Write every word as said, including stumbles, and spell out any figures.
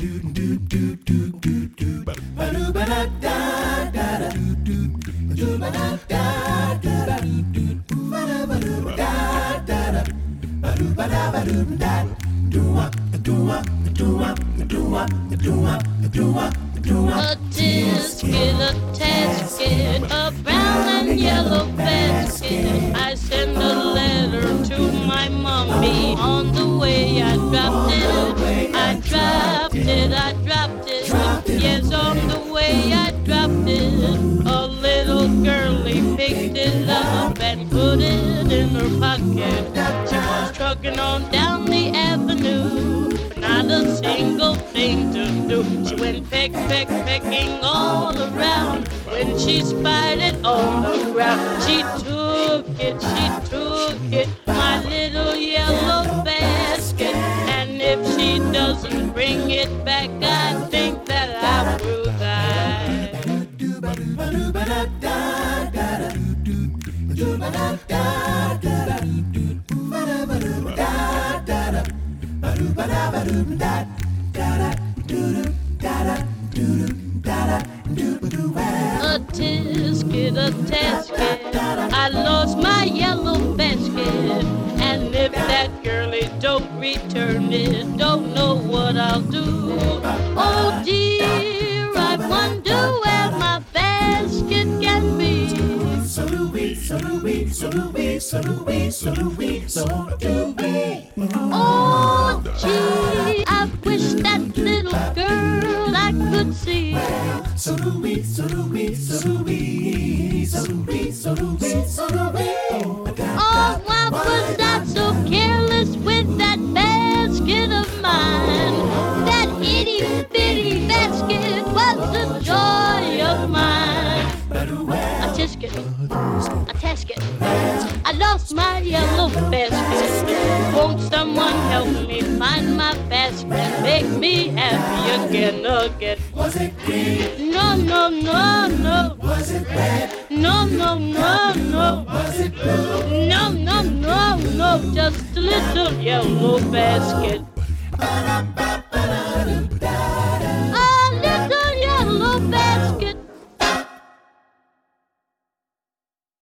A tisket, a tasket, a brown and yellow basket. I send a letter to my mommy. On the way I dropped it, I dropped it, I dropped it. Yes, on the way I dropped it. A little girlie picked it up and put it in her pocket. She was trucking on down the avenue, but not a single thing to do. She went peck, peck, pecking all around. When she spied it on the ground, she took it, she took it, my little yellow basket. And if she doesn't bring it back, I think that I will die. A tisket, a tasket, I lost my yellow basket. And if that girlie don't return it, don't know what I'll do. Oh dear, I wonder where my basket can be. So do we, so do we, so do we, so do we, so do we, so do we. Oh gee, I wish that little girl I could see. So do we, so do we, so do we, so do we, so do we, so do we. Oh, why was I so careless with that basket of mine? That itty bitty basket was the joy of mine. A tisket, a tasket, I lost my yellow basket. Won't someone help me find my basket? Make me happy again, again. Was it green? No, no, no, no. Was it red? No, no, no, no. Was it blue? No, no, no, no. Just a little yellow basket. Ba-da-ba.